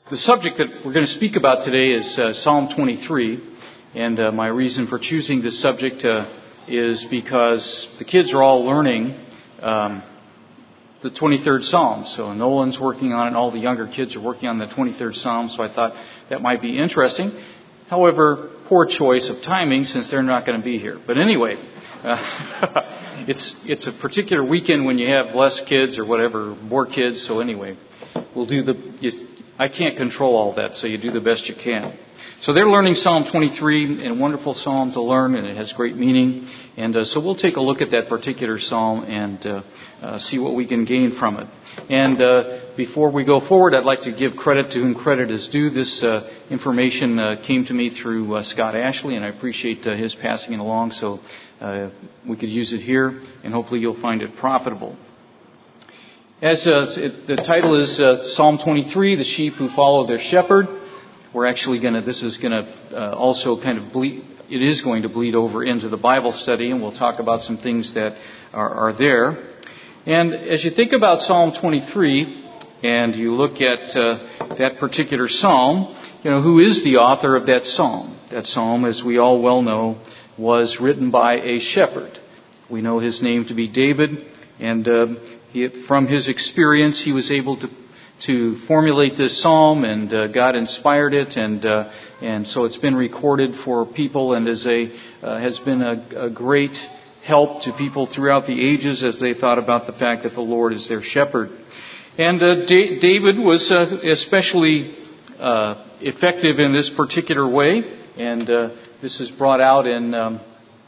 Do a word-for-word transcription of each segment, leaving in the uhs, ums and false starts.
The subject that we're going to speak about today is uh, Psalm twenty-three, and uh, my reason for choosing this subject uh, is because the kids are all learning um, the twenty-third Psalm. So Nolan's working on it, and all the younger kids are working on the twenty-third Psalm, so I thought that might be interesting. However, poor choice of timing since they're not going to be here. But anyway, uh, it's it's a particular weekend when you have less kids or whatever, more kids, so anyway, we'll do the... You, I can't control all that, so you do the best you can. So they're learning Psalm twenty-three, and a wonderful psalm to learn, and it has great meaning. And uh, so we'll take a look at that particular psalm and uh, uh, see what we can gain from it. And uh, before we go forward, I'd like to give credit to whom credit is due. This uh, information uh, came to me through uh, Scott Ashley, and I appreciate uh, his passing it along, so uh, we could use it here, and hopefully you'll find it profitable. As uh, it, the title is uh, Psalm twenty-three, The Sheep Who Follow Their Shepherd. We're actually going to, this is going to uh, also kind of bleed, it is going to bleed over into the Bible study, and we'll talk about some things that are, are there. And as you think about Psalm twenty-three, and you look at uh, that particular psalm, you know, who is the author of that psalm? That psalm, as we all well know, was written by a shepherd. We know his name to be David, and uh, He, from his experience, he was able to to formulate this psalm, and uh, God inspired it, and uh, and so it's been recorded for people, and is a uh, has been a, a great help to people throughout the ages as they thought about the fact that the Lord is their shepherd. And uh, da- David was uh, especially uh, effective in this particular way, and uh, this is brought out in. Um,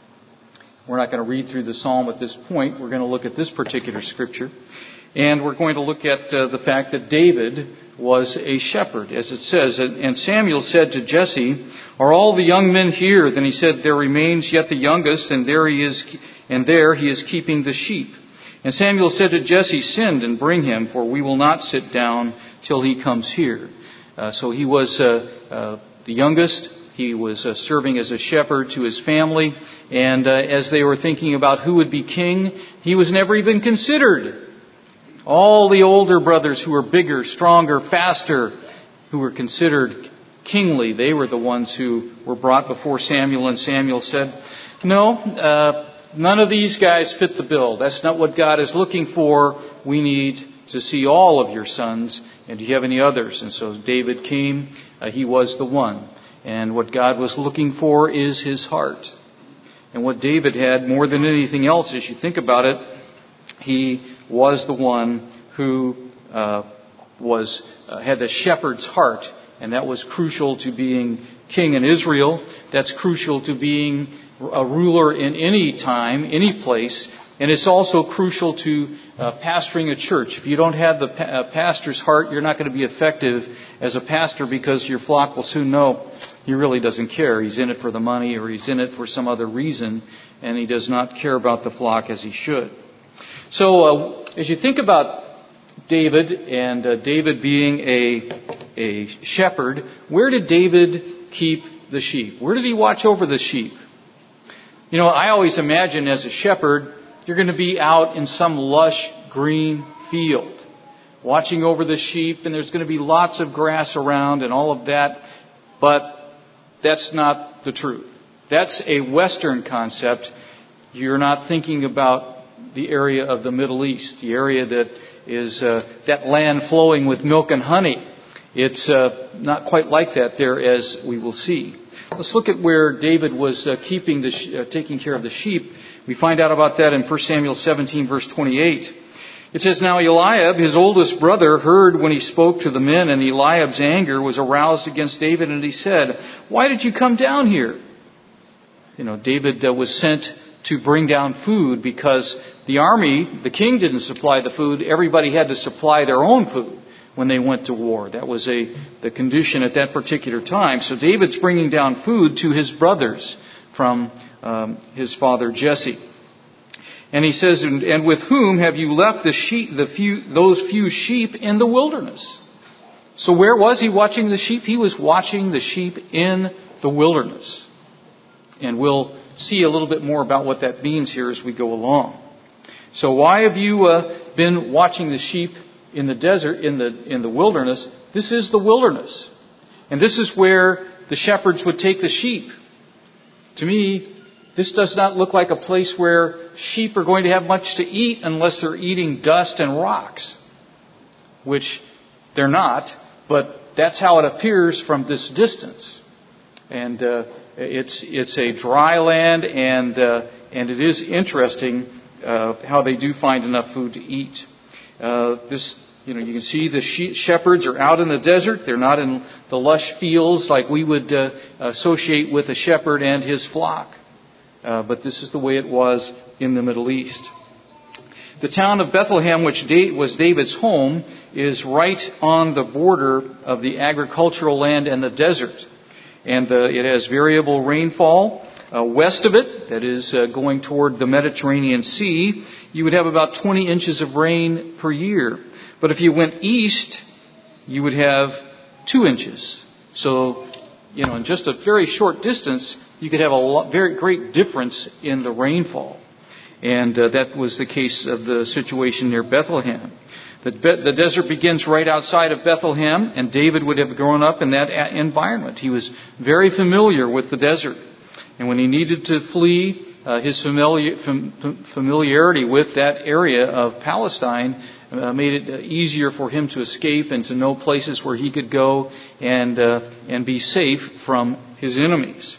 We're not going to read through the psalm at this point. We're going to look at this particular scripture. And we're going to look at uh, the fact that David was a shepherd, as it says. And Samuel said to Jesse, "Are all the young men here?" Then he said, "There remains yet the youngest, and there he is, and there he is keeping the sheep." And Samuel said to Jesse, "Send and bring him, for we will not sit down till he comes here." Uh, so he was uh, uh, the youngest. He was uh, serving as a shepherd to his family, and uh, as they were thinking about who would be king, he was never even considered. All the older brothers who were bigger, stronger, faster, who were considered kingly, they were the ones who were brought before Samuel, and Samuel said, "No, uh, none of these guys fit the bill. That's not what God is looking for. We need to see all of your sons, and do you have any others?" And so David came. Uh, he was the one. And what God was looking for is his heart. And what David had more than anything else, as you think about it, he was the one who uh, was uh, had the shepherd's heart. And that was crucial to being king in Israel. That's crucial to being a ruler in any time, any place. And it's also crucial to uh, pastoring a church. If you don't have the pa- uh, pastor's heart, you're not going to be effective as a pastor, because your flock will soon know he really doesn't care. He's in it for the money, or he's in it for some other reason, and he does not care about the flock as he should. So uh, as you think about David, and uh, David being a, a shepherd, where did David keep the sheep? Where did he watch over the sheep? You know, I always imagine as a shepherd, you're going to be out in some lush green field, watching over the sheep, and there's going to be lots of grass around and all of that. But that's not the truth. That's a Western concept. You're not thinking about the area of the Middle East, the area that is uh, that land flowing with milk and honey. It's uh, not quite like that there, as we will see. Let's look at where David was uh, keeping the sh- uh, taking care of the sheep. We find out about that in First Samuel seventeen, verse twenty-eight. It says, "Now Eliab, his oldest brother, heard when he spoke to the men, and Eliab's anger was aroused against David, and he said, 'Why did you come down here?'" You know, David uh, was sent to bring down food because the army, the king didn't supply the food. Everybody had to supply their own food when they went to war. That was a the condition at that particular time. So David's bringing down food to his brothers from um, his father Jesse. And he says, and, and with whom have you left the sheep, the few, those few sheep in the wilderness? So where was he watching the sheep? He was watching the sheep in the wilderness. And we'll see a little bit more about what that means here as we go along. So why have you uh, been watching the sheep in the desert, in the in the wilderness, this is the wilderness. And this is where the shepherds would take the sheep. To me, this does not look like a place where sheep are going to have much to eat unless they're eating dust and rocks, which they're not, but that's how it appears from this distance. And uh, it's it's a dry land, and uh, and it is interesting uh, how they do find enough food to eat. Uh, this, you know, you can see the she- shepherds are out in the desert. They're not in the lush fields like we would uh, associate with a shepherd and his flock. Uh, but this is the way it was in the Middle East. The town of Bethlehem, which was David's home, is right on the border of the agricultural land and the desert. And uh, it has variable rainfall. Uh, west of it, that is uh, going toward the Mediterranean Sea, you would have about twenty inches of rain per year. But if you went east, you would have two inches. So, you know, in just a very short distance, you could have a lot, very great difference in the rainfall. And uh, that was the case of the situation near Bethlehem. The, the desert begins right outside of Bethlehem, and David would have grown up in that environment. He was very familiar with the desert. And when he needed to flee, uh, his familiar, fam, familiarity with that area of Palestine uh, made it easier for him to escape and to know places where he could go and uh, and be safe from his enemies.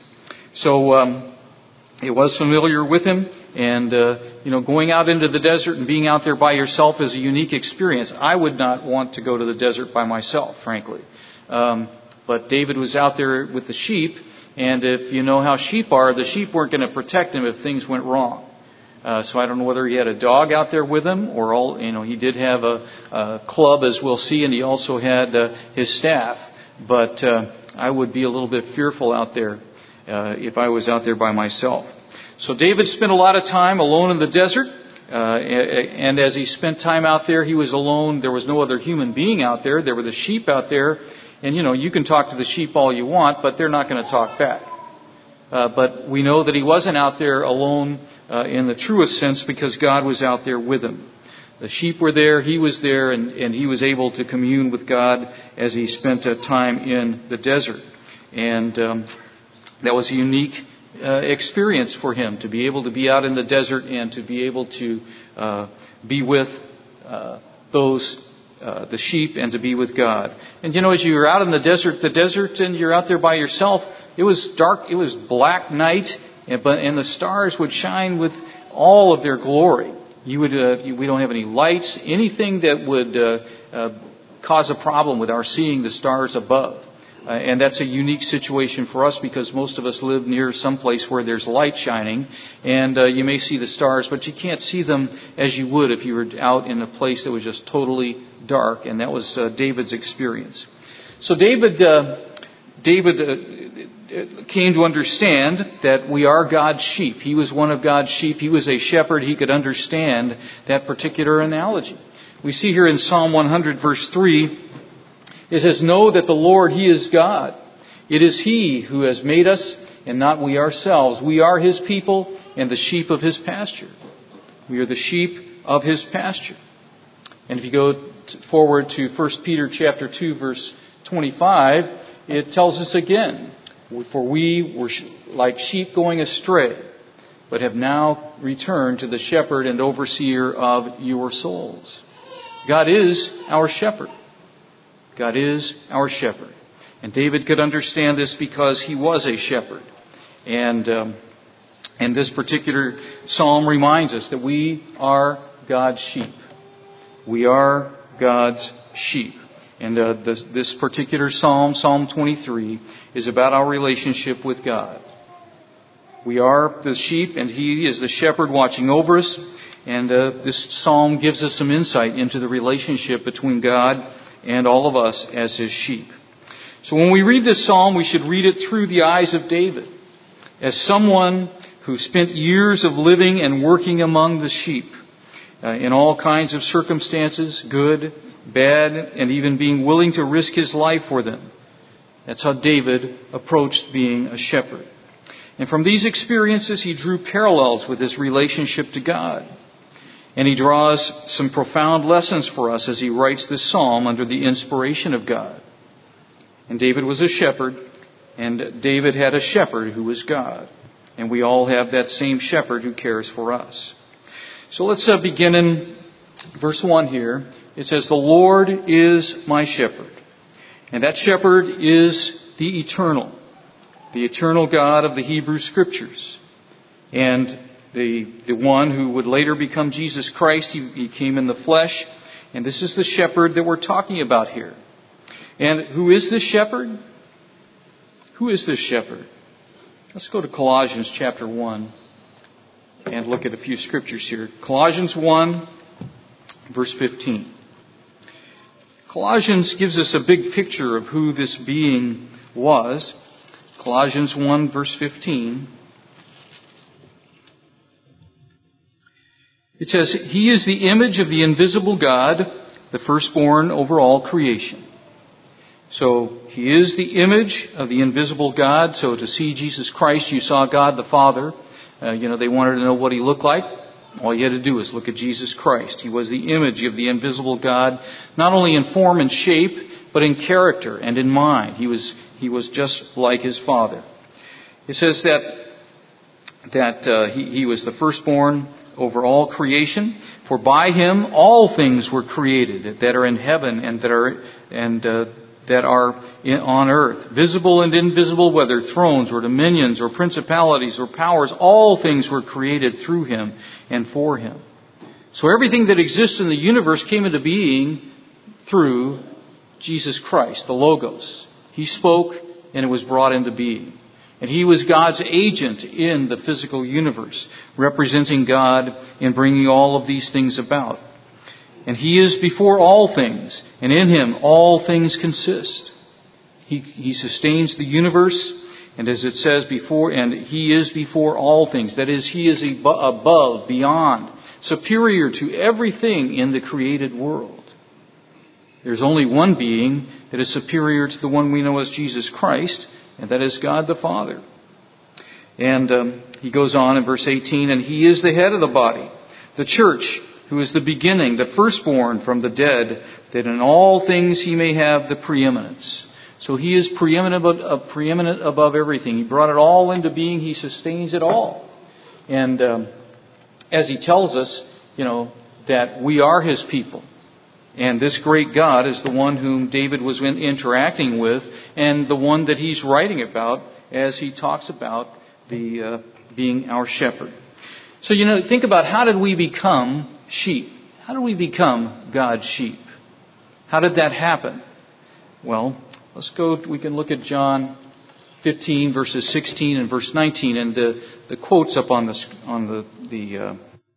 So um, it was familiar with him, and uh, you know, going out into the desert and being out there by yourself is a unique experience. I would not want to go to the desert by myself, frankly. Um, but David was out there with the sheep, and if you know how sheep are, the sheep weren't going to protect him if things went wrong. Uh, so I don't know whether he had a dog out there with him, or all, you know, he did have a, a club, as we'll see, and he also had uh, his staff. But uh, I would be a little bit fearful out there. Uh, if I was out there by myself. So David spent a lot of time alone in the desert, uh, and as he spent time out there, he was alone. There was no other human being out there. There were the sheep out there, and you know, you can talk to the sheep all you want, but they're not going to talk back. Uh, but we know that he wasn't out there alone uh, in the truest sense, because God was out there with him. The sheep were there, he was there, and, and he was able to commune with God as he spent uh, time in the desert. And um, That was a unique uh, experience for him, to be able to be out in the desert and to be able to uh, be with uh, those, uh, the sheep, and to be with God. And you know, as you were out in the desert, the desert, and you're out there by yourself, it was dark, it was black night, and, but, and the stars would shine with all of their glory. You would, uh, you, we don't have any lights, anything that would uh, uh, cause a problem with our seeing the stars above. Uh, and that's a unique situation for us, because most of us live near some place where there's light shining, and uh, you may see the stars, but you can't see them as you would if you were out in a place that was just totally dark. And that was uh, David's experience. So David, uh, David uh, came to understand that we are God's sheep. He was one of God's sheep. He was a shepherd. He could understand that particular analogy. We see here in Psalm one hundred, verse three. It says, "Know that the Lord, He is God. It is He who has made us, and not we ourselves. We are His people and the sheep of His pasture." We are the sheep of His pasture. And if you go forward to First Peter chapter two, verse twenty-five, it tells us again, "For we were like sheep going astray, but have now returned to the shepherd and overseer of your souls." God is our shepherd. God is our shepherd. And David could understand this because he was a shepherd. And um, and this particular psalm reminds us that we are God's sheep. We are God's sheep. And uh, this, this particular psalm, Psalm twenty-three, is about our relationship with God. We are the sheep, and He is the shepherd watching over us. And uh, this psalm gives us some insight into the relationship between God and all of us as His sheep. So when we read this psalm, we should read it through the eyes of David, as someone who spent years of living and working among the sheep uh, in all kinds of circumstances, good, bad, and even being willing to risk his life for them. That's how David approached being a shepherd. And from these experiences, he drew parallels with his relationship to God. And he draws some profound lessons for us as he writes this psalm under the inspiration of God. And David was a shepherd, and David had a shepherd who was God. And we all have that same shepherd who cares for us. So let's uh, begin in verse one here. It says, "The Lord is my shepherd." And that shepherd is the eternal, the eternal God of the Hebrew Scriptures. And the the one who would later become Jesus Christ. He, he came in the flesh. And this is the shepherd that we're talking about here. And who is this shepherd? Who is this shepherd? Let's go to Colossians chapter one and look at a few scriptures here. Colossians one, verse fifteen. Colossians gives us a big picture of who this being was. Colossians one, verse fifteen. It says, "He is the image of the invisible God, the firstborn over all creation." So, He is the image of the invisible God. So to see Jesus Christ, you saw God the Father. Uh, you know, they wanted to know what He looked like. All you had to do is look at Jesus Christ. He was the image of the invisible God, not only in form and shape, but in character and in mind. He was, he was just like His Father. It says that, that uh, he, he was the firstborn over all creation. For by Him all things were created that are in heaven and that are and uh, that are in, on earth, visible and invisible, whether thrones or dominions or principalities or powers. All things were created through Him and for Him. So everything that exists in the universe came into being through Jesus Christ, the Logos. He spoke and it was brought into being. And He was God's agent in the physical universe, representing God in bringing all of these things about. And He is before all things, and in Him all things consist. He, he sustains the universe, and as it says before, and He is before all things. That is, He is above, beyond, superior to everything in the created world. There's only one being that is superior to the one we know as Jesus Christ, and that is God the Father. And um, he goes on in verse eighteen, "And He is the head of the body, the church, who is the beginning, the firstborn from the dead, that in all things He may have the preeminence." So He is preeminent, uh, preeminent above everything. He brought it all into being. He sustains it all. And um, as He tells us, you know, that we are His people. And this great God is the one whom David was interacting with, and the one that he's writing about as he talks about the uh, being our shepherd. So, you know, think about, how did we become sheep? How did we become God's sheep? How did that happen? Well, let's go, we can look at John fifteen, verses sixteen and verse nineteen, and the, the quotes up on the, on the, the, uh,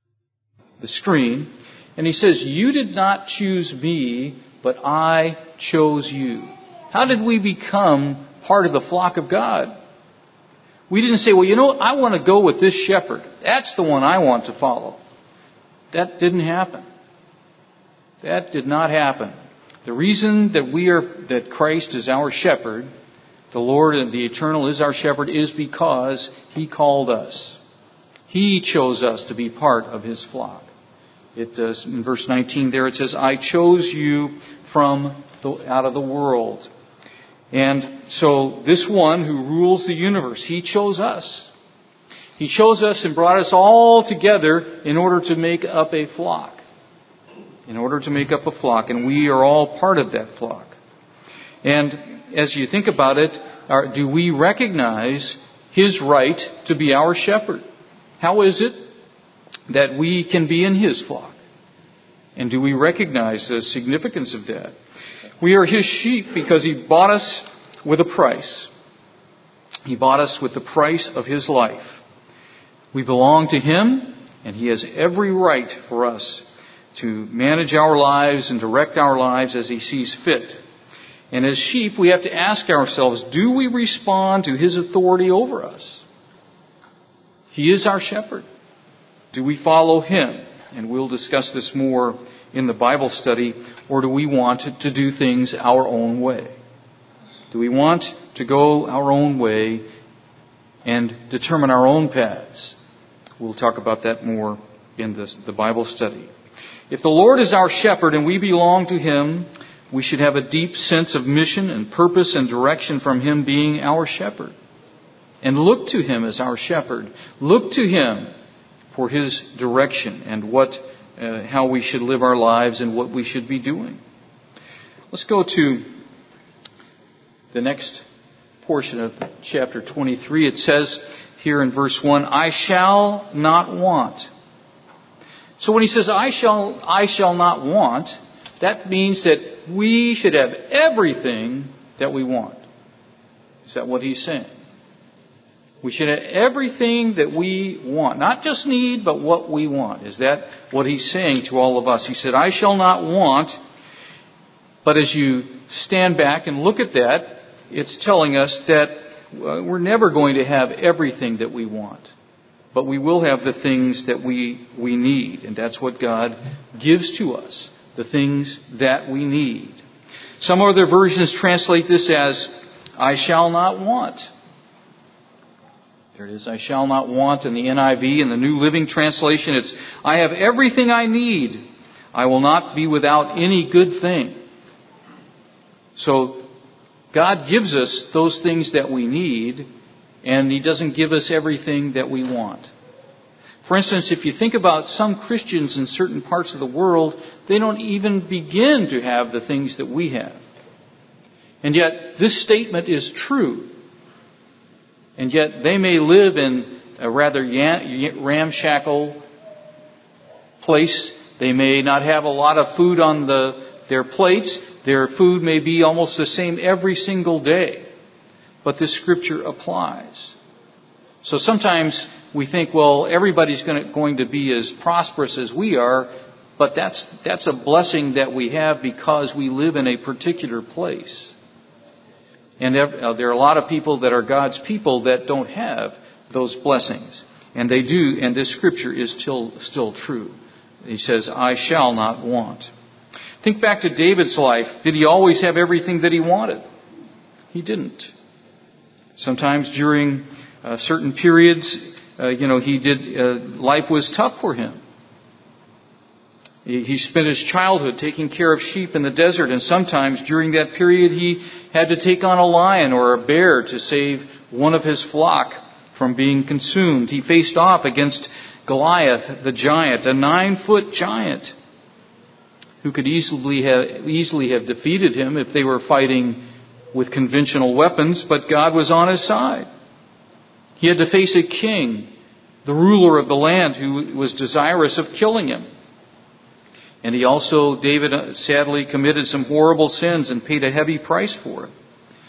the screen. And He says, "You did not choose me, but I chose you." How did we become part of the flock of God? We didn't say, well, you know, I want to go with this shepherd. That's the one I want to follow. That didn't happen. That did not happen. The reason that we are, that Christ is our shepherd, the Lord and the Eternal is our shepherd, is because He called us. He chose us to be part of His flock. It does, in verse nineteen there, it says, "I chose you from the, out of the world." And so this one who rules the universe, He chose us. He chose us and brought us all together in order to make up a flock. In order to make up a flock. And we are all part of that flock. And as you think about it, are, do we recognize His right to be our shepherd? How is it that we can be in His flock? And do we recognize the significance of that? We are His sheep because He bought us with a price. He bought us with the price of His life. We belong to Him, and He has every right for us to manage our lives and direct our lives as He sees fit. And as sheep, we have to ask ourselves, do we respond to His authority over us? He is our shepherd. Do we follow Him? And we'll discuss this more in the Bible study. Or do we want to do things our own way? Do we want to go our own way and determine our own paths? We'll talk about that more in this, the Bible study. If the Lord is our shepherd and we belong to Him, we should have a deep sense of mission and purpose and direction from Him being our shepherd. And look to Him as our shepherd. Look to Him for His direction and what, uh, how we should live our lives and what we should be doing. Let's go to the next portion of chapter twenty-three. It says here in verse one, I shall not want. So when he says, I shall, I shall not want, that means that we should have everything that we want. Is that what he's saying? We should have everything that we want. Not just need, but what we want. Is that what he's saying to all of us? He said, I shall not want. But as you stand back and look at that, it's telling us that we're never going to have everything that we want. But we will have the things that we, we need. And that's what God gives to us. The things that we need. Some other versions translate this as, I shall not want. There it is, I shall not want in the N I V. In the New Living Translation, it's, I have everything I need. I will not be without any good thing. So, God gives us those things that we need, and He doesn't give us everything that we want. For instance, if you think about some Christians in certain parts of the world, they don't even begin to have the things that we have. And yet, this statement is true. And yet, they may live in a rather ramshackle place. They may not have a lot of food on the, their plates. Their food may be almost the same every single day. But this scripture applies. So sometimes we think, well, everybody's going to, going to be as prosperous as we are, but that's that's a blessing that we have because we live in a particular place. And there are a lot of people that are God's people that don't have those blessings. And they do, and this scripture is still, still true. He says, I shall not want. Think back to David's life. Did he always have everything that he wanted? He didn't. Sometimes during uh, certain periods, uh, you know, he did, uh, life was tough for him. He, he spent his childhood taking care of sheep in the desert, and sometimes during that period he had to take on a lion or a bear to save one of his flock from being consumed. He faced off against Goliath, the giant, a nine-foot giant who could easily have, easily have defeated him if they were fighting with conventional weapons, but God was on his side. He had to face a king, the ruler of the land, who was desirous of killing him. And he also, David, sadly committed some horrible sins and paid a heavy price for it.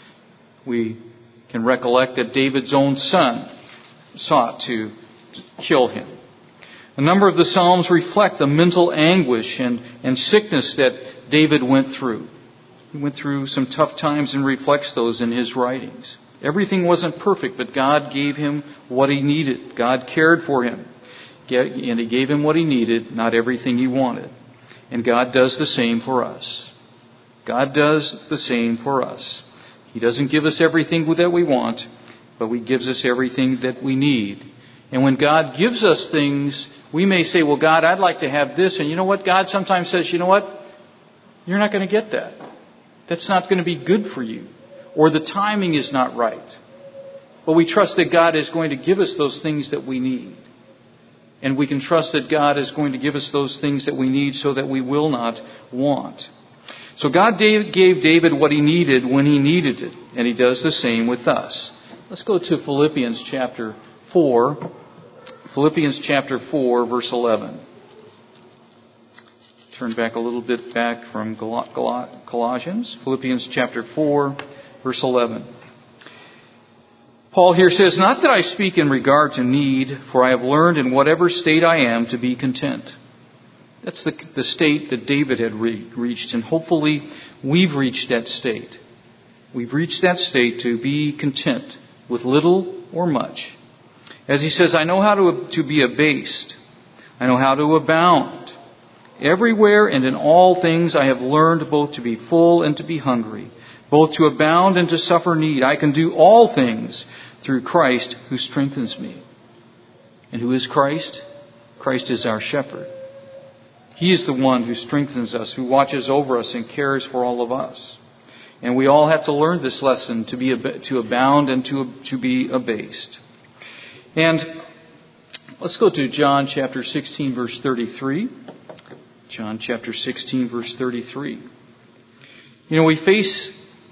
We can recollect that David's own son sought to kill him. A number of the Psalms reflect the mental anguish and, and sickness that David went through. He went through some tough times and reflects those in his writings. Everything wasn't perfect, but God gave him what he needed. God cared for him. And he gave him what he needed, not everything he wanted. And God does the same for us. God does the same for us. He doesn't give us everything that we want, but He gives us everything that we need. And when God gives us things, we may say, well, God, I'd like to have this. And you know what? God sometimes says, you know what? You're not going to get that. That's not going to be good for you. Or the timing is not right. But we trust that God is going to give us those things that we need. And we can trust that God is going to give us those things that we need so that we will not want. So God gave David what he needed when he needed it. And He does the same with us. Let's go to Philippians chapter four. Philippians chapter four, verse eleven. Turn back a little bit back from Colossians. Philippians chapter four, verse eleven. Paul here says, not that I speak in regard to need, for I have learned in whatever state I am to be content. That's the, the state that David had re- reached, and hopefully we've reached that state. We've reached that state to be content with little or much. As he says, I know how to, to be abased. I know how to abound. Everywhere and in all things I have learned both to be full and to be hungry, both to abound and to suffer need. I can do all things through Christ who strengthens me. And who is Christ? Christ is our shepherd. He is the one who strengthens us, who watches over us and cares for all of us. And we all have to learn this lesson to be to abound and to, to be abased. And let's go to John chapter sixteen, verse thirty-three. John chapter sixteen, verse thirty-three. You know, we face,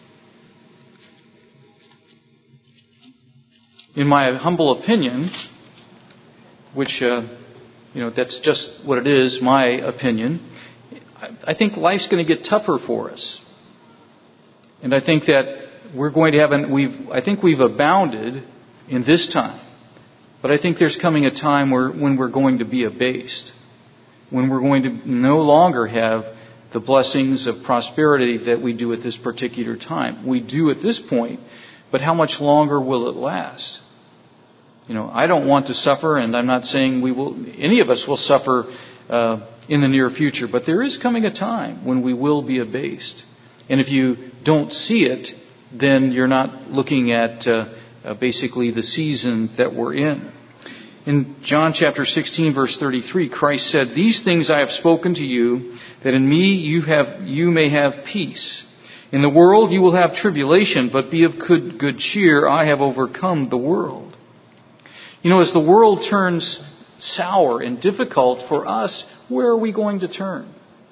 in my humble opinion, which, uh, you know, that's just what it is, my opinion, I, I think life's going to get tougher for us. And I think that we're going to have, an, we've, I think we've abounded in this time. But I think there's coming a time where, when we're going to be abased. When we're going to no longer have the blessings of prosperity that we do at this particular time. We do at this point, but how much longer will it last? You know, I don't want to suffer, and I'm not saying we will, any of us will suffer uh, in the near future, but there is coming a time when we will be abased. And if you don't see it, then you're not looking at uh, uh, basically the season that we're in. In John chapter sixteen, verse thirty-three, Christ said, "These things I have spoken to you, that in me you have you may have peace. In the world you will have tribulation, but be of good, good cheer. I have overcome the world." You know, as the world turns sour and difficult for us, where are we going to turn?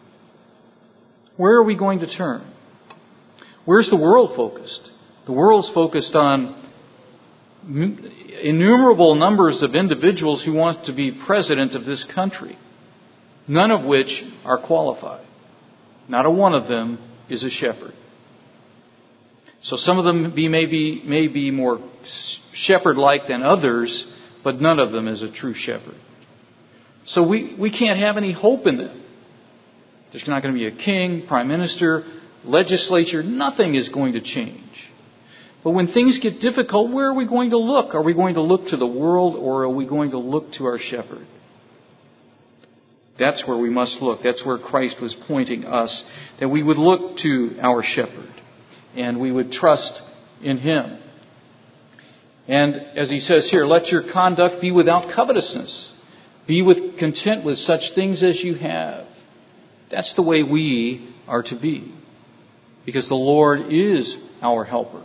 Where are we going to turn? Where's the world focused? The world's focused on innumerable numbers of individuals who want to be president of this country, none of which are qualified. Not a one of them is a shepherd. So some of them be, may, be, may be more shepherd-like than others, but none of them is a true shepherd. So we, we can't have any hope in them. There's not going to be a king, prime minister, legislature. Nothing is going to change. But when things get difficult, where are we going to look? Are we going to look to the world, or are we going to look to our shepherd? That's where we must look. That's where Christ was pointing us, that we would look to our shepherd and we would trust in him. And as he says here, let your conduct be without covetousness. Be with content with such things as you have. That's the way we are to be, because the Lord is our helper.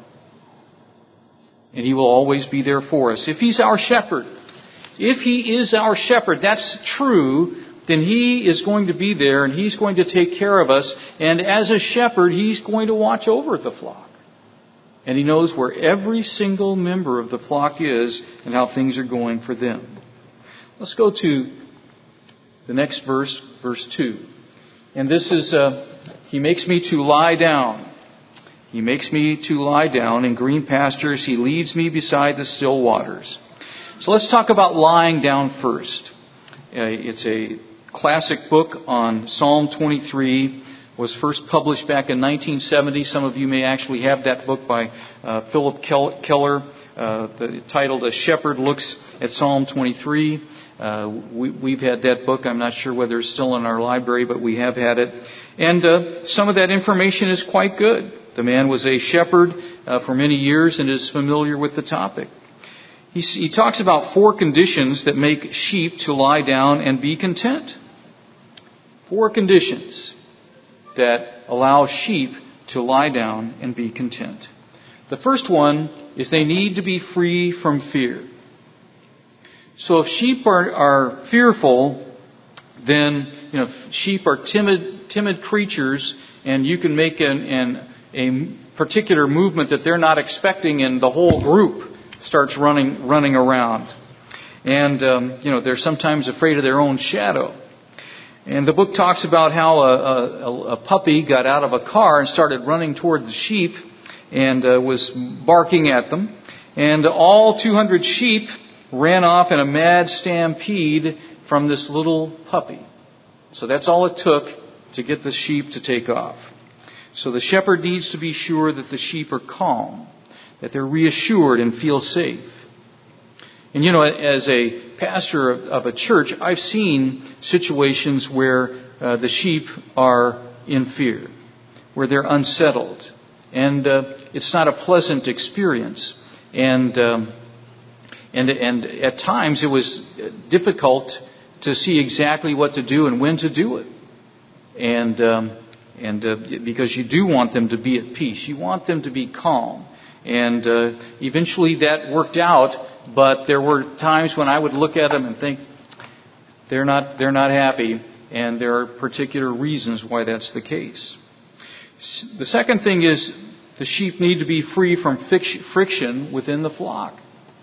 And he will always be there for us. If he's our shepherd, if he is our shepherd, that's true, then he is going to be there and he's going to take care of us. And as a shepherd, he's going to watch over the flock. And he knows where every single member of the flock is and how things are going for them. Let's go to the next verse, verse two. And this is, uh, he makes me to lie down. He makes me to lie down in green pastures. He leads me beside the still waters. So let's talk about lying down first. Uh, it's a classic book on Psalm twenty-three. Was first published back in nineteen seventy. Some of you may actually have that book by uh, Philip Keller, uh, the, titled "A Shepherd Looks at Psalm twenty-three." Uh, we, we've had that book. I'm not sure whether it's still in our library, but we have had it. And uh, some of that information is quite good. The man was a shepherd uh, for many years and is familiar with the topic. He, he talks about four conditions that make sheep to lie down and be content. Four conditions that allow sheep to lie down and be content. The first one is they need to be free from fear. So if sheep are, are fearful, then, you know, sheep are timid, timid creatures, and you can make an, an a particular movement that they're not expecting, and the whole group starts running running around. And, um, you know, they're sometimes afraid of their own shadow. And the book talks about how a, a, a puppy got out of a car and started running toward the sheep and uh, was barking at them. And all two hundred sheep ran off in a mad stampede from this little puppy. So that's all it took to get the sheep to take off. So the shepherd needs to be sure that the sheep are calm, that they're reassured and feel safe. And you know, as a pastor of, of a church, I've seen situations where uh, the sheep are in fear, where they're unsettled. And uh, it's not a pleasant experience. And, um, and, and at times it was difficult to see exactly what to do and when to do it. And um, and uh, because you do want them to be at peace. You want them to be calm. And uh, eventually that worked out, but there were times when I would look at them and think, they're not they're not happy, and there are particular reasons why that's the case. The second thing is the sheep need to be free from friction within the flock.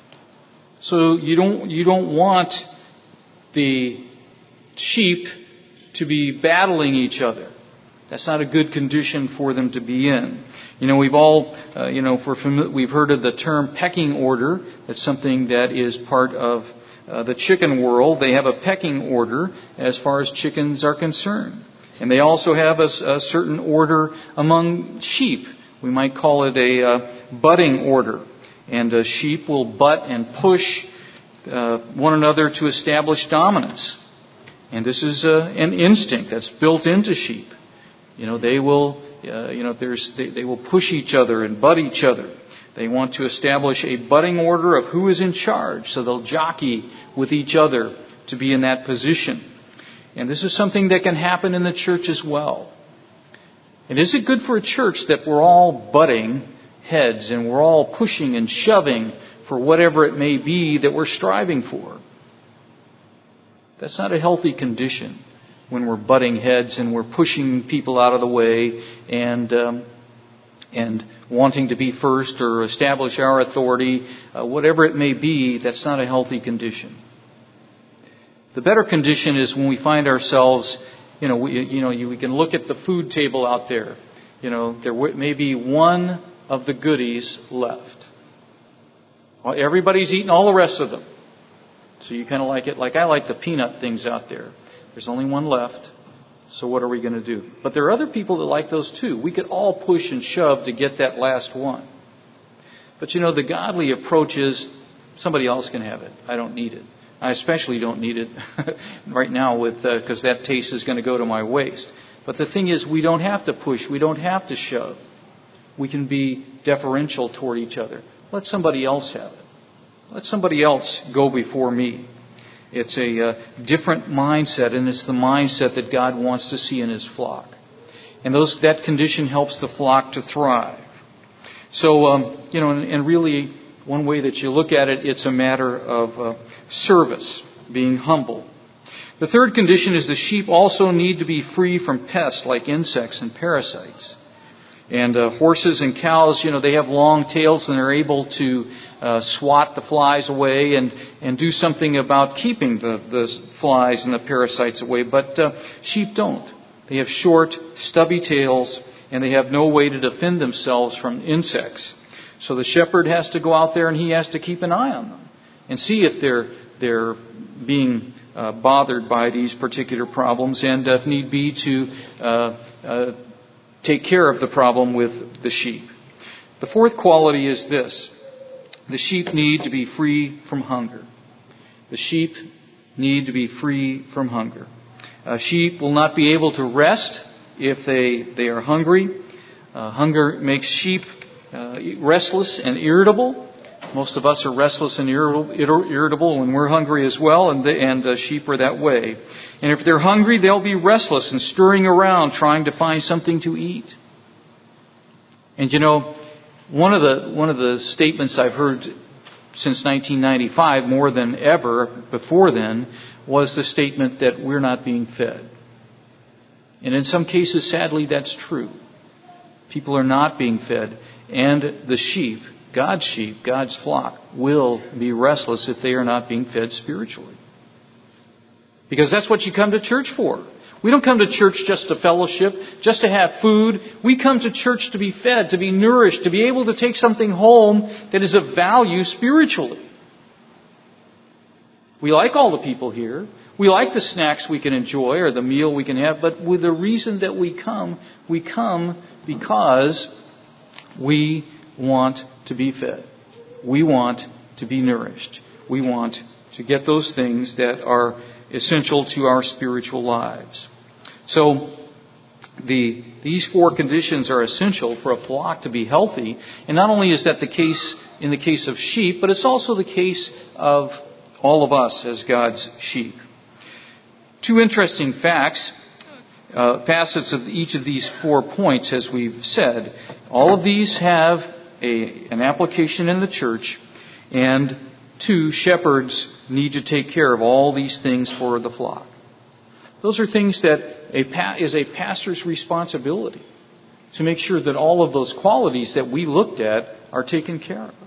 So you don't you don't want the sheep to be battling each other. That's not a good condition for them to be in. You know, we've all, uh, you know, for fami- we've heard of the term pecking order. That's something that is part of uh, the chicken world. They have a pecking order as far as chickens are concerned. And they also have a, a certain order among sheep. We might call it a uh, butting order. And uh, sheep will butt and push uh, one another to establish dominance. And this is uh, an instinct that's built into sheep. You know, they will, uh, you know, there's, they, they will push each other and butt each other. They want to establish a butting order of who is in charge. So they'll jockey with each other to be in that position. And this is something that can happen in the church as well. And is it good for a church that we're all butting heads and we're all pushing and shoving for whatever it may be that we're striving for? That's not a healthy condition when we're butting heads and we're pushing people out of the way and um, and wanting to be first or establish our authority, uh, whatever it may be. That's not a healthy condition. The better condition is when we find ourselves, you know, we, you know, you, we can look at the food table out there. You know, there may be one of the goodies left. Well, everybody's eating all the rest of them. So you kind of like it, like I like the peanut things out there. There's only one left. So what are we going to do? But there are other people that like those too. We could all push and shove to get that last one. But you know, the godly approach is somebody else can have it. I don't need it. I especially don't need it right now with because uh, that taste is going to go to my waste. But the thing is, we don't have to push. We don't have to shove. We can be deferential toward each other. Let somebody else have it. Let somebody else go before me. It's a uh, different mindset, and it's the mindset that God wants to see in His flock. And those that condition helps the flock to thrive. So, um, you know, and, and really, one way that you look at it, it's a matter of uh, service, being humble. The third condition is the sheep also need to be free from pests like insects and parasites. And uh, horses and cows, you know, they have long tails and they're able to uh, swat the flies away and, and do something about keeping the, the flies and the parasites away. But uh, sheep don't. They have short, stubby tails and they have no way to defend themselves from insects. So the shepherd has to go out there and he has to keep an eye on them and see if they're they're being uh, bothered by these particular problems and, if need be, to uh, uh, take care of the problem with the sheep. The fourth quality is this. The sheep need to be free from hunger. The sheep need to be free from hunger. Uh, sheep will not be able to rest if they, they are hungry. Uh, hunger makes sheep uh, restless and irritable. Most of us are restless and irritable when we're hungry as well, and, the, and uh, sheep are that way. And if they're hungry, they'll be restless and stirring around trying to find something to eat. And you know, one of the one of the statements I've heard since nineteen ninety-five, more than ever before then, was the statement that we're not being fed. And in some cases, sadly, that's true. People are not being fed. And the sheep, God's sheep, God's flock, will be restless if they are not being fed spiritually. Because that's what you come to church for. We don't come to church just to fellowship, just to have food. We come to church to be fed, to be nourished, to be able to take something home that is of value spiritually. We like all the people here. We like the snacks we can enjoy or the meal we can have. But with the reason that we come, we come because we want to be fed. We want to be nourished. We want to get those things that are essential to our spiritual lives. So the these four conditions are essential for a flock to be healthy. And not only is that the case in the case of sheep, but it's also the case of all of us as God's sheep. Two interesting facts, uh, facets of each of these four points, as we've said. All of these have a, an application in the church, and two, shepherds need to take care of all these things for the flock. Those are things that a pa- is a pastor's responsibility, to make sure that all of those qualities that we looked at are taken care of.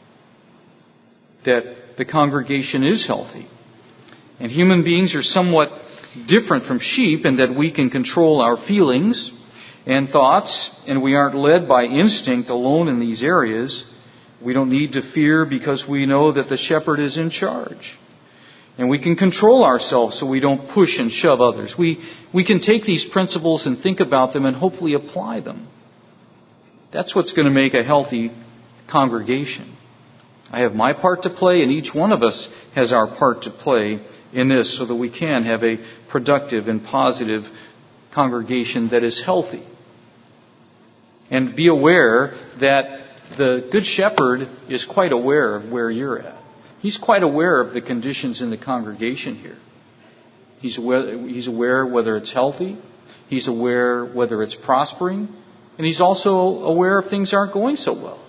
That the congregation is healthy. And human beings are somewhat different from sheep in that we can control our feelings and thoughts, and we aren't led by instinct alone in these areas. We don't need to fear because we know that the shepherd is in charge. And we can control ourselves so we don't push and shove others. We, we can take these principles and think about them and hopefully apply them. That's what's going to make a healthy congregation. I have my part to play, and each one of us has our part to play in this so that we can have a productive and positive congregation that is healthy. And be aware that the Good Shepherd is quite aware of where you're at. He's quite aware of the conditions in the congregation here. He's aware, he's aware whether it's healthy. He's aware whether it's prospering. And he's also aware if things aren't going so well.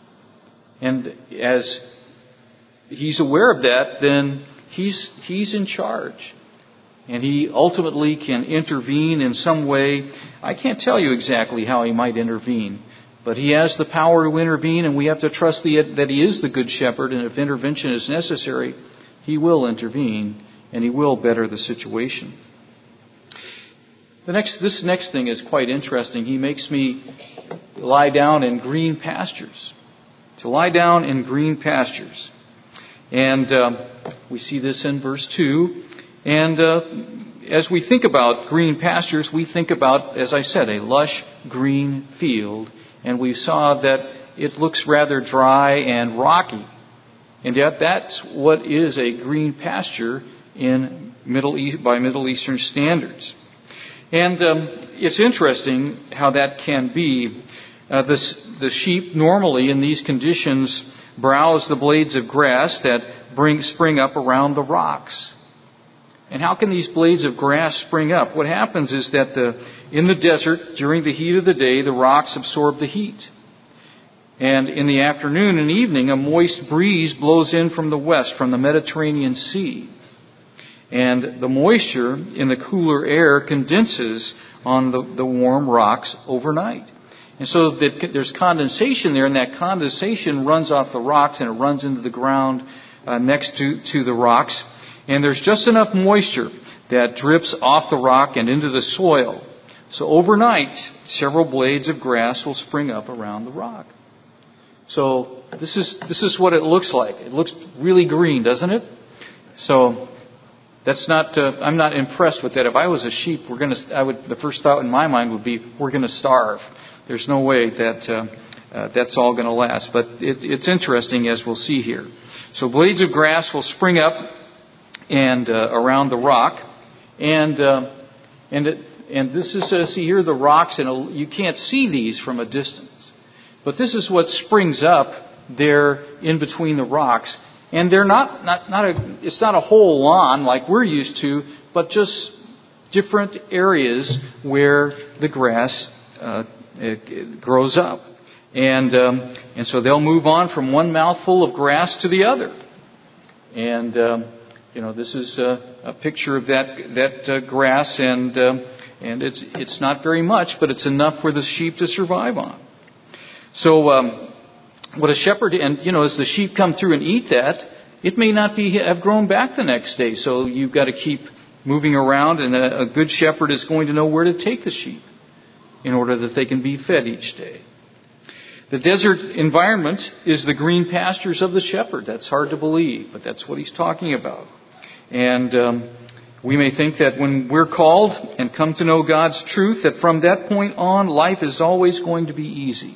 And as he's aware of that, then he's, he's in charge. And he ultimately can intervene in some way. I can't tell you exactly how he might intervene. But he has the power to intervene, and we have to trust the, that he is the Good Shepherd, and if intervention is necessary, he will intervene, and he will better the situation. The next, this next thing is quite interesting. He makes me lie down in green pastures. To lie down in green pastures. And um, we see this in verse two. And uh, as we think about green pastures, we think about, as I said, a lush green field. And we saw that it looks rather dry and rocky. And yet that's what is a green pasture in Middle East, by Middle Eastern standards. And um, it's interesting how that can be. Uh, this, the sheep normally in these conditions browse the blades of grass that bring, spring up around the rocks. And how can these blades of grass spring up? What happens is that the, in the desert, during the heat of the day, the rocks absorb the heat. And in the afternoon and evening, a moist breeze blows in from the west, from the Mediterranean Sea. And the moisture in the cooler air condenses on the, the warm rocks overnight. And so that there's condensation there, and that condensation runs off the rocks and it runs into the ground uh, next to, to the rocks. And there's just enough moisture that drips off the rock and into the soil. So overnight, several blades of grass will spring up around the rock. So this is this is what it looks like. It looks really green, doesn't it? So that's not. Uh, I'm not impressed with that. If I was a sheep, we're going to. I would. The first thought in my mind would be, we're going to starve. There's no way that uh, uh, that's all going to last. But it, it's interesting, as we'll see here. So blades of grass will spring up and uh, around the rock, and uh, and it, and this is uh, see here the rocks, and you can't see these from a distance, but this is what springs up there in between the rocks, and they're not not not a it's not a whole lawn like we're used to, but just different areas where the grass uh, it, it grows up, and um, and so they'll move on from one mouthful of grass to the other, and. Um, You know, this is a, a picture of that that uh, grass, and um, and it's it's not very much, but it's enough for the sheep to survive on. So, um, what a shepherd, and you know, as the sheep come through and eat that, it may not be have grown back the next day. So you've got to keep moving around, and a, a good shepherd is going to know where to take the sheep in order that they can be fed each day. The desert environment is the green pastures of the shepherd. That's hard to believe, but that's what he's talking about. And um, we may think that when we're called and come to know God's truth, that from that point on, life is always going to be easy.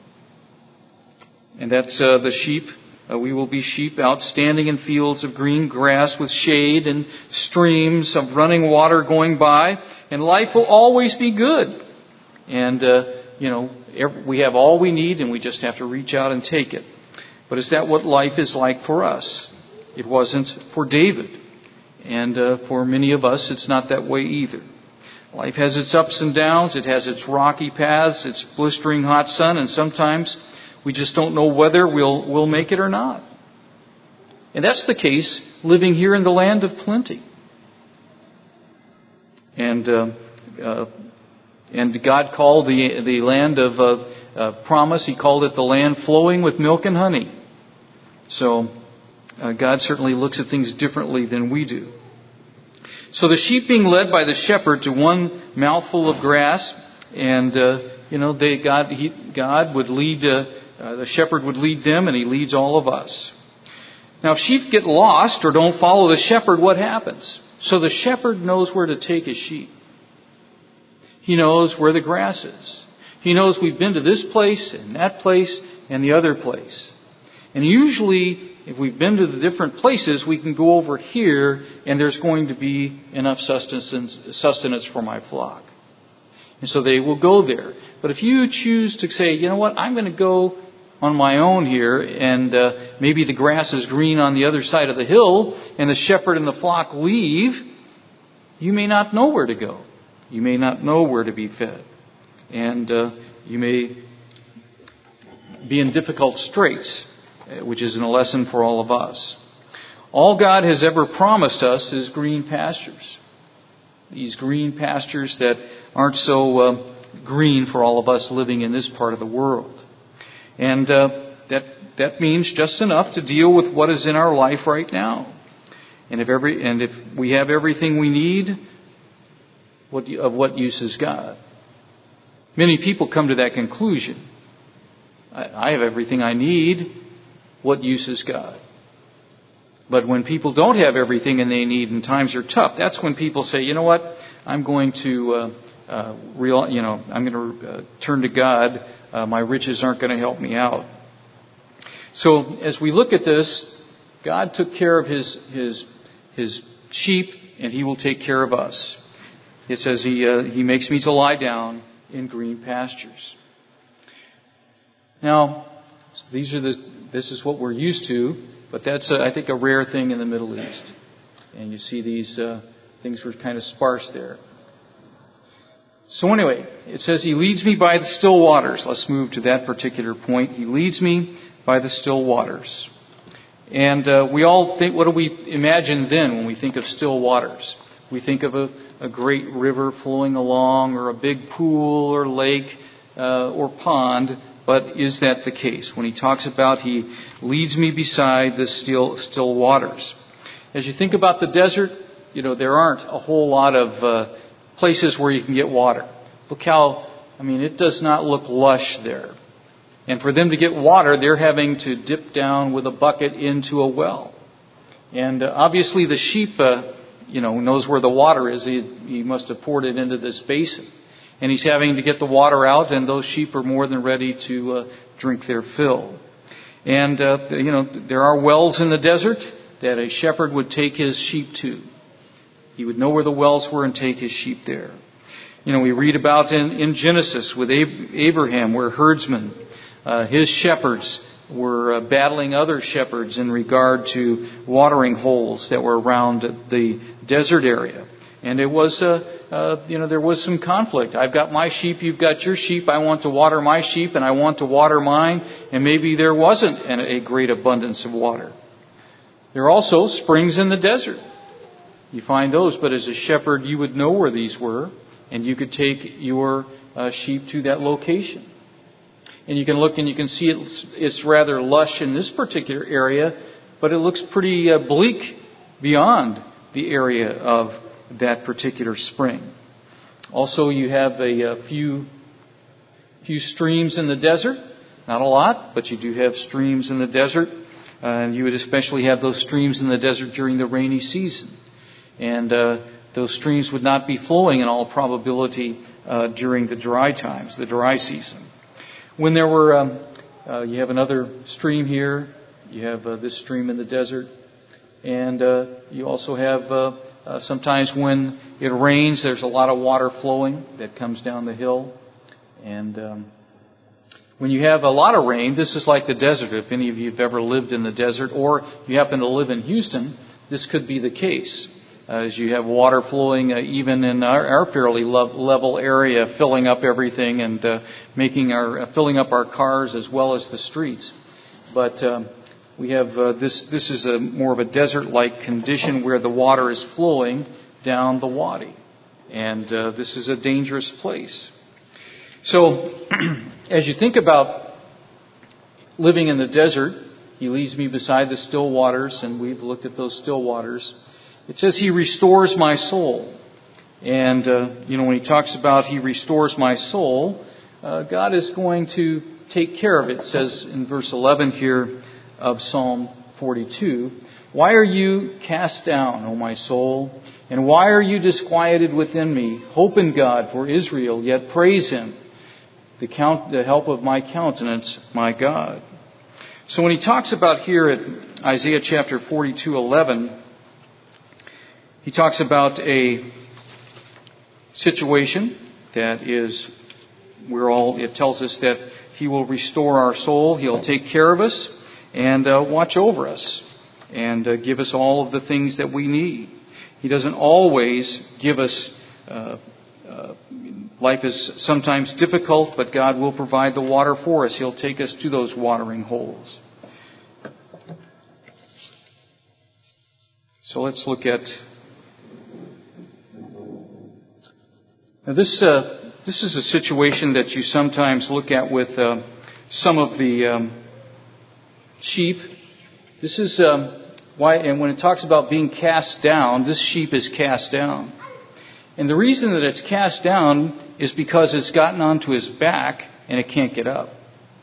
And that's uh, the sheep. Uh, we will be sheep out standing in fields of green grass with shade and streams of running water going by. And life will always be good. And, uh, you know, we have all we need, and we just have to reach out and take it. But is that what life is like for us? It wasn't for David. And uh, for many of us, it's not that way either. Life has its ups and downs. It has its rocky paths, its blistering hot sun, and sometimes we just don't know whether we'll we'll make it or not. And that's the case living here in the land of plenty. And uh, uh, and God called the the land of uh, uh, promise. He called it the land flowing with milk and honey. So uh, God certainly looks at things differently than we do. So the sheep being led by the shepherd to one mouthful of grass, and uh, you know, they God he, God would lead uh, uh, the shepherd would lead them, and He leads all of us. Now, if sheep get lost or don't follow the shepherd, what happens? So the shepherd knows where to take his sheep. He knows where the grass is. He knows we've been to this place and that place and the other place. And usually, if we've been to the different places, we can go over here and there's going to be enough sustenance, sustenance for my flock. And so they will go there. But if you choose to say, you know what, I'm going to go on my own here, and uh, maybe the grass is green on the other side of the hill, and the shepherd and the flock leave, you may not know where to go. You may not know where to be fed. And uh, you may be in difficult straits, which is a lesson for all of us. All God has ever promised us is green pastures. These green pastures that aren't so uh, green for all of us living in this part of the world. And uh, that that means just enough to deal with what is in our life right now. And if every and if we have everything we need, what of what use is God? Many people come to that conclusion. I, I have everything I need. What use is God? But when people don't have everything and they need, and times are tough, that's when people say, you know what? I'm going to, uh, uh, real, you know, I'm going to uh, turn to God. Uh, my riches aren't going to help me out. So as we look at this, God took care of his his his sheep, and He will take care of us. It says He uh, He makes me to lie down in green pastures. Now, these are the this is what we're used to, but that's uh, I think a rare thing in the Middle East. And you see these uh, things were kind of sparse there. So anyway, it says He leads me by the still waters. Let's move to that particular point. He leads me by the still waters. And uh, we all think, what do we imagine then when we think of still waters? We think of a, a great river flowing along, or a big pool or lake uh, or pond. But is that the case? When He talks about He leads me beside the still still waters. As you think about the desert, you know, there aren't a whole lot of uh, places where you can get water. Look how, I mean, it does not look lush there. And for them to get water, they're having to dip down with a bucket into a well. And uh, obviously the sheep, uh, you know, knows where the water is. He, he must have poured it into this basin. And he's having to get the water out, and those sheep are more than ready to uh, drink their fill. And, uh, you know, there are wells in the desert that a shepherd would take his sheep to. He would know where the wells were and take his sheep there. You know, we read about in, in Genesis with Abraham, where herdsmen, uh, his shepherds, were uh, battling other shepherds in regard to watering holes that were around the desert area. And it was, uh, uh, you know, there was some conflict. I've got my sheep, you've got your sheep. I want to water my sheep, and I want to water mine. And maybe there wasn't a great abundance of water. There are also springs in the desert. You find those, but as a shepherd, you would know where these were, and you could take your uh, sheep to that location. And you can look and you can see it's, it's rather lush in this particular area, but it looks pretty uh, bleak beyond the area of that particular spring. Also, you have a, a few few streams in the desert. Not a lot, but you do have streams in the desert. Uh, and you would especially have those streams in the desert during the rainy season. And uh, those streams would not be flowing in all probability uh, during the dry times, the dry season. When there were, um, uh, you have another stream here. You have uh, this stream in the desert. And uh, you also have uh, uh, sometimes when it rains, there's a lot of water flowing that comes down the hill. And um, when you have a lot of rain, this is like the desert. If any of you have ever lived in the desert, or you happen to live in Houston, this could be the case. uh, as you have water flowing uh, even in our, our fairly lo- level area, filling up everything and uh, making our uh, filling up our cars as well as the streets. But um, we have uh, this. This is a more of a desert-like condition where the water is flowing down the wadi, and uh, this is a dangerous place. So, as you think about living in the desert, He leads me beside the still waters, and we've looked at those still waters. It says He restores my soul. And, uh, you know, when He talks about He restores my soul, uh, God is going to take care of it. It says in verse eleven here of Psalm forty-two, "Why are you cast down, O my soul? And why are you disquieted within me? Hope in God for Israel, yet praise Him, the, count, the help of my countenance, my God." So when he talks about here at Isaiah chapter forty-two eleven, he talks about a situation that is, we're all, it tells us that He will restore our soul, He'll take care of us, and uh, watch over us, and uh, give us all of the things that we need. He doesn't always give us, uh, uh, life is sometimes difficult, but God will provide the water for us. He'll take us to those watering holes. So let's look at, now this, uh, this is a situation that you sometimes look at with uh, some of the um, sheep. This is um, why, and when it talks about being cast down, this sheep is cast down. And the reason that it's cast down is because it's gotten onto his back and it can't get up.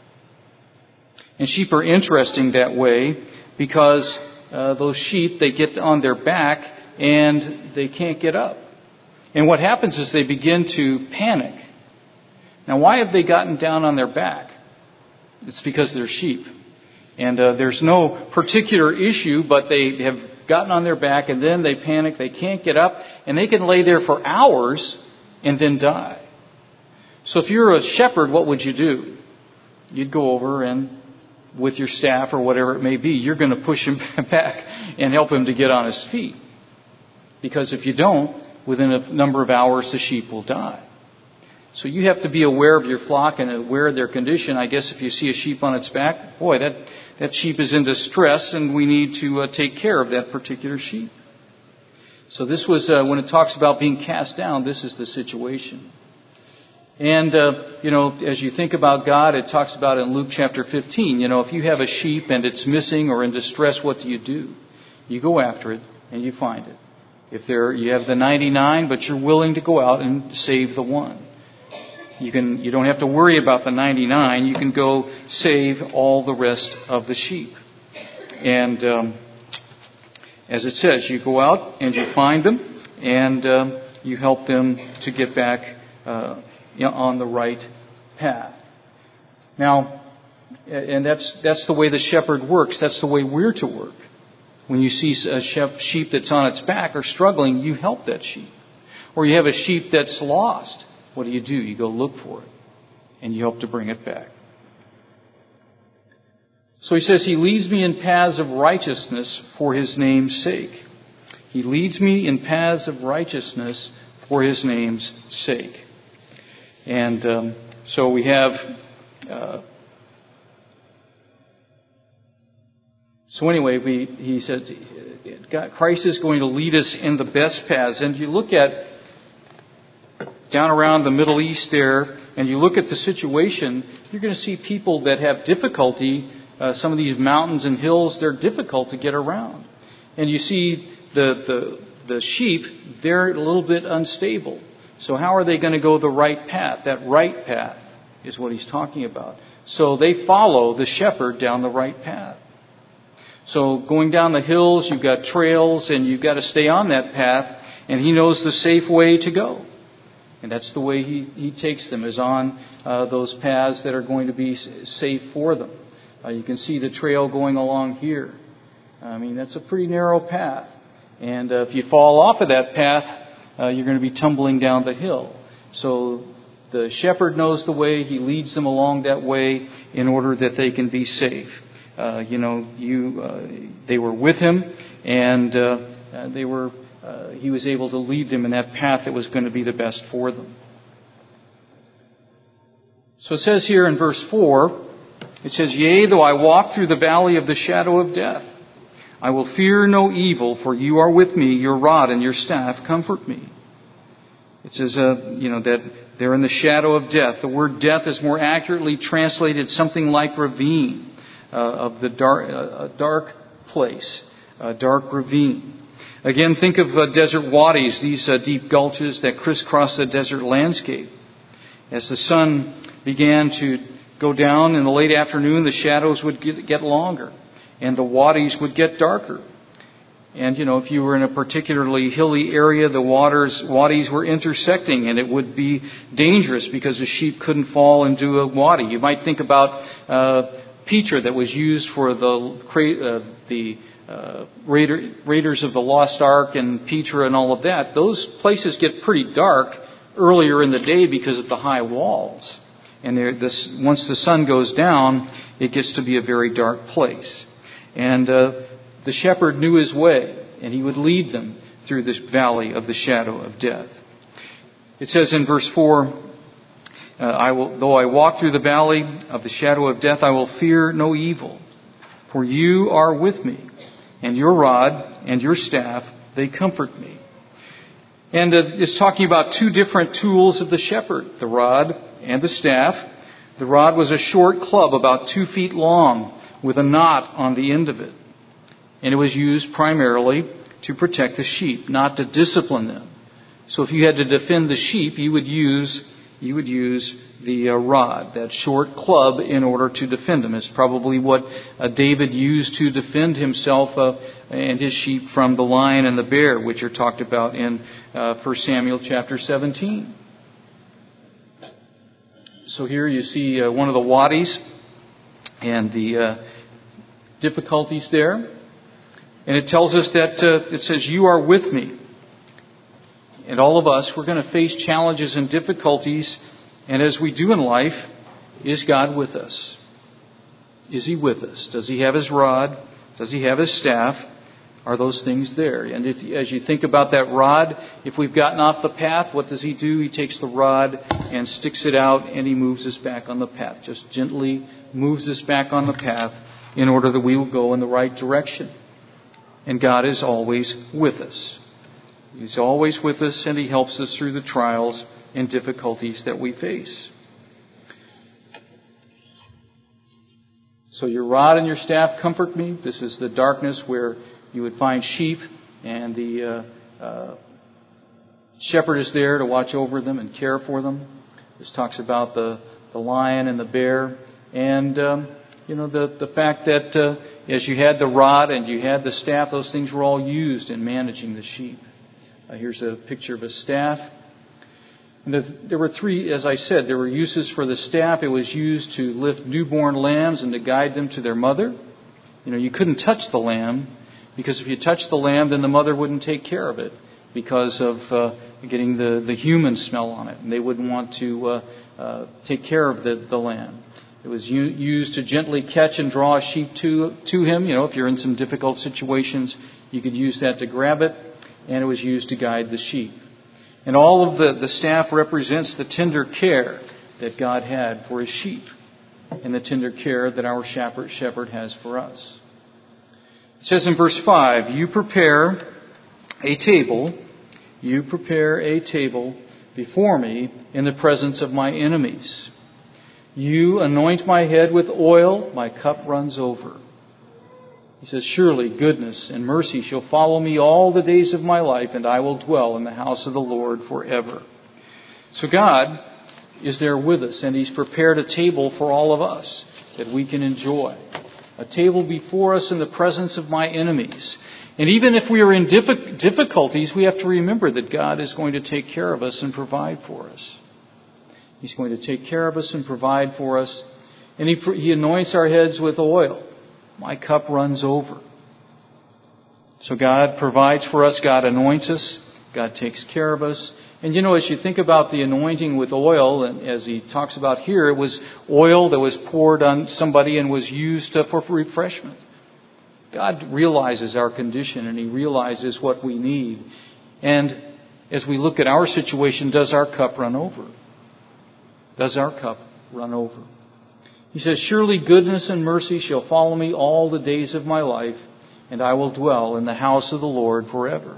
And sheep are interesting that way because uh, those sheep, they get on their back and they can't get up. And what happens is they begin to panic. Now, why have they gotten down on their back? It's because they're sheep. And uh, there's no particular issue, but they have gotten on their back and then they panic, they can't get up, and they can lay there for hours and then die. So if you're a shepherd, what would you do? You'd go over and with your staff or whatever it may be, you're going to push him back and help him to get on his feet. Because if you don't, within a number of hours the sheep will die. So you have to be aware of your flock and aware of their condition. I guess if you see a sheep on its back, boy, that, that sheep is in distress and we need to uh, take care of that particular sheep. So this was, uh, when it talks about being cast down, this is the situation. And, uh, you know, as you think about God, it talks about in Luke chapter fifteen, you know, if you have a sheep and it's missing or in distress, what do you do? You go after it and you find it. If there, you have the ninety-nine, but you're willing to go out and save the one. You can, you don't have to worry about the ninety-nine. You can go save all the rest of the sheep. And um, as it says, you go out and you find them and um, you help them to get back uh, on the right path. Now, and that's that's the way the shepherd works. That's the way we're to work. When you see a sheep that's on its back or struggling, you help that sheep. Or you have a sheep that's lost. What do you do? You go look for it. And you help to bring it back. So he says, He leads me in paths of righteousness for His name's sake. He leads me in paths of righteousness for His name's sake. And um, so we have... Uh, So anyway, we, he said, God, Christ is going to lead us in the best paths. And you look at down around the Middle East there, and you look at the situation, you're going to see people that have difficulty. Uh, some of these mountains and hills, they're difficult to get around. And you see the, the, the sheep, they're a little bit unstable. So how are they going to go the right path? That right path is what he's talking about. So they follow the shepherd down the right path. So going down the hills, you've got trails, and you've got to stay on that path, and he knows the safe way to go. And that's the way he, he takes them, is on uh, those paths that are going to be safe for them. Uh, you can see the trail going along here. I mean, that's a pretty narrow path. And uh, if you fall off of that path, uh, you're going to be tumbling down the hill. So the shepherd knows the way. He leads them along that way in order that they can be safe. Uh, you know, you uh, they were with him, and uh, they were uh, He was able to lead them in that path that was going to be the best for them. So it says here in verse four, it says, "Yea, though I walk through the valley of the shadow of death, I will fear no evil, for you are with me, your rod and your staff comfort me." It says, uh, you know, that they're in the shadow of death. The word death is more accurately translated something like ravine, uh, of the dark, uh, dark place, a dark ravine. Again, think of uh, desert wadis, these uh, deep gulches that crisscross the desert landscape. As the sun began to go down in the late afternoon, the shadows would get, get longer, and the wadis would get darker. And, you know, if you were in a particularly hilly area, the waters, wadis were intersecting, and it would be dangerous because the sheep couldn't fall into a wadi. You might think about uh, Petra that was used for the uh, the uh, Raider, Raiders of the Lost Ark and Petra and all of that. Those places get pretty dark earlier in the day because of the high walls. And this, once the sun goes down, it gets to be a very dark place. And uh, the shepherd knew his way, and he would lead them through this valley of the shadow of death. It says in verse four, uh, I will, though I walk through the valley of the shadow of death, I will fear no evil, for you are with me, and your rod and your staff, they comfort me. And uh, it's talking about two different tools of the shepherd, the rod and the staff. The rod was a short club about two feet long with a knot on the end of it. And it was used primarily to protect the sheep, not to discipline them. So if you had to defend the sheep, you would use you would use the uh, rod, that short club, in order to defend them. It's probably what uh, David used to defend himself uh, and his sheep from the lion and the bear, which are talked about in uh, First Samuel chapter seventeen. So here you see uh, one of the wadis and the uh, difficulties there. And it tells us that, uh, it says, you are with me. And all of us, we're going to face challenges and difficulties. And as we do in life, is God with us? Is He with us? Does He have His rod? Does He have His staff? Are those things there? And if, as you think about that rod, if we've gotten off the path, what does He do? He takes the rod and sticks it out, and He moves us back on the path. Just gently moves us back on the path in order that we will go in the right direction. And God is always with us. He's always with us, and He helps us through the trials and difficulties that we face. So your rod and your staff comfort me. This is the darkness where you would find sheep, and the uh, uh, shepherd is there to watch over them and care for them. This talks about the, the lion and the bear. And, um, you know, the, the fact that uh, as you had the rod and you had the staff, those things were all used in managing the sheep. Uh, here's a picture of a staff. And the, there were three, as I said, there were uses for the staff. It was used to lift newborn lambs and to guide them to their mother. You know, you couldn't touch the lamb, because if you touched the lamb, then the mother wouldn't take care of it because of uh, getting the, the human smell on it. And they wouldn't want to uh, uh, take care of the, the lamb. It was u- used to gently catch and draw a sheep to, to him. You know, if you're in some difficult situations, you could use that to grab it. And it was used to guide the sheep. And all of the, the staff represents the tender care that God had for His sheep, and the tender care that our shepherd, shepherd has for us. It says in verse five, you prepare a table, you prepare a table before me in the presence of my enemies. You anoint my head with oil, my cup runs over. He says, surely goodness and mercy shall follow me all the days of my life, and I will dwell in the house of the Lord forever. So God is there with us, and He's prepared a table for all of us that we can enjoy. A table before us in the presence of my enemies. And even if we are in difficulties, we have to remember that God is going to take care of us and provide for us. He's going to take care of us and provide for us. And He, he anoints our heads with oil. My cup runs over. So God provides for us. God anoints us. God takes care of us. And you know, as you think about the anointing with oil, and as He talks about here, it was oil that was poured on somebody and was used for refreshment. God realizes our condition, and He realizes what we need. And as we look at our situation, does our cup run over? Does our cup run over? He says, surely goodness and mercy shall follow me all the days of my life, and I will dwell in the house of the Lord forever.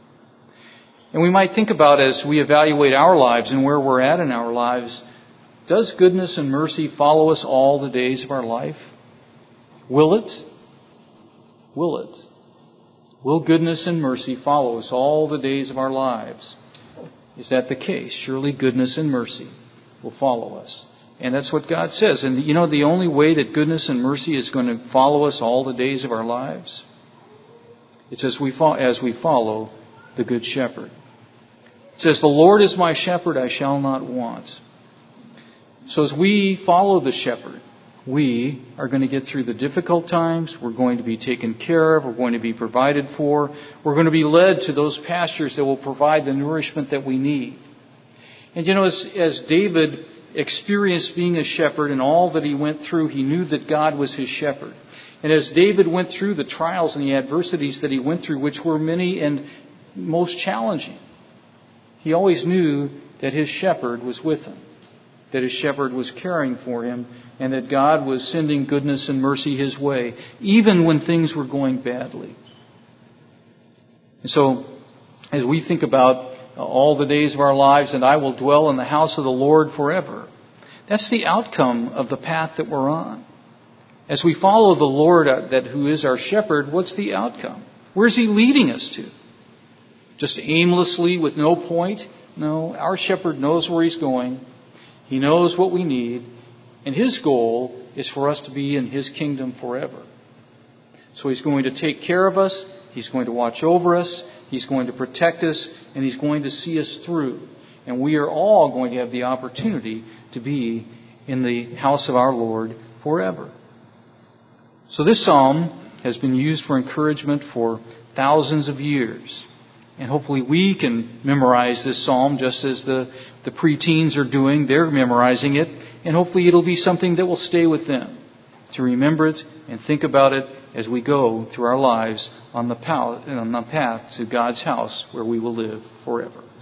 And we might think about, as we evaluate our lives and where we're at in our lives, does goodness and mercy follow us all the days of our life? Will it? Will it? Will goodness and mercy follow us all the days of our lives? Is that the case? Surely goodness and mercy will follow us. And that's what God says. And you know, the only way that goodness and mercy is going to follow us all the days of our lives, it's as we fo- as we follow the Good Shepherd. It says, the Lord is my shepherd, I shall not want. So as we follow the shepherd, we are going to get through the difficult times. We're going to be taken care of. We're going to be provided for. We're going to be led to those pastures that will provide the nourishment that we need. And you know, as, as David experienced being a shepherd and all that he went through, he knew that God was his shepherd. And as David went through the trials and the adversities that he went through, which were many and most challenging, he always knew that his shepherd was with him, that his shepherd was caring for him, and that God was sending goodness and mercy his way, even when things were going badly. And so, as we think about all the days of our lives, and I will dwell in the house of the Lord forever, that's the outcome of the path that we're on. As we follow the Lord, that who is our shepherd, what's the outcome? Where's he leading us to? Just aimlessly with no point? No, our shepherd knows where he's going. He knows what we need. And his goal is for us to be in his kingdom forever. So he's going to take care of us. He's going to watch over us. He's going to protect us. And he's going to see us through. And we are all going to have the opportunity to be in the house of our Lord forever. So this psalm has been used for encouragement for thousands of years. And hopefully we can memorize this psalm just as the, the preteens are doing. They're memorizing it. And hopefully it'll be something that will stay with them, to remember it and think about it as we go through our lives on the path, on the path to God's house where we will live forever.